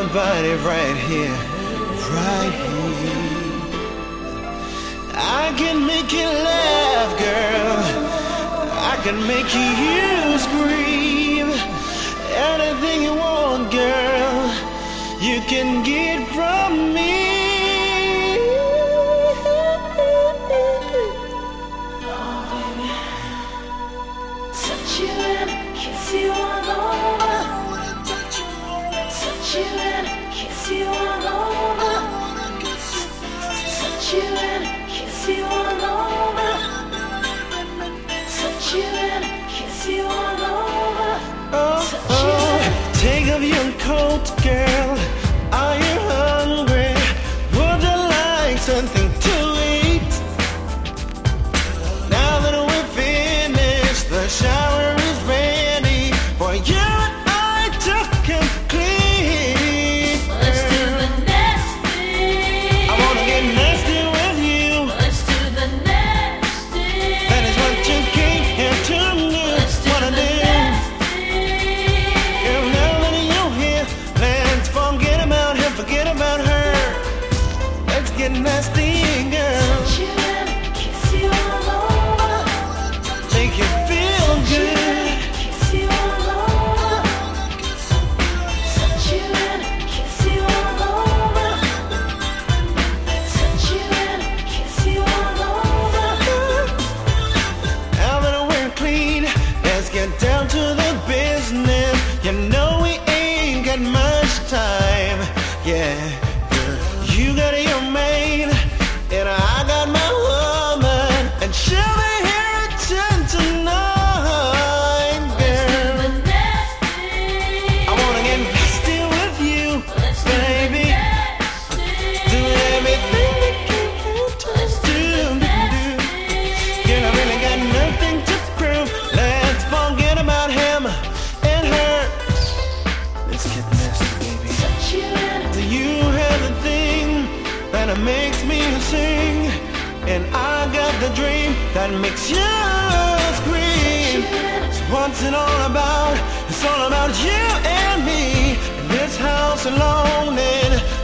my body right here, right here. I can make you laugh, girl. I can make you scream. Anything you want, girl, you can get from me. Touch you and kiss you all over. Touch you and kiss you all over. Touch you and kiss you all over. Touch you and kiss you all over. Touch you and take off your coat, girl. Are you hungry? Would you like something to eat? Now that we're finished, the shower is ready for you and I to complete. let's do the nasty. I wanna get nasty with you. Let's do the nasty. That is what you came here to do. Let's do Wanna the do? nasty. Girl, now that you're here, let's forget about him, forget about her. Let's get nasty, girl. Touch you and kiss you all over. Make you feel good. Kiss you all over. Touch you and kiss you all over. Touch you and kiss you all over. Now that we're clean, let's get down to the business. You know we ain't got much time. Yeah, girl, you got your maid, and I got my woman, and she'll be here at 10 tonight, girl. The nasty. I wanna get nasty with you, Let's do the baby. nasty. Do everything we can to Let's do do. the nasty. Girl, I really got nothing to prove. Let's forget about him and her. Let's get nasty, baby. Touch you and Do you have the thing that makes me sing? And I got the dream that makes you scream. So what's it all about? It's all about you and me in this house alone. And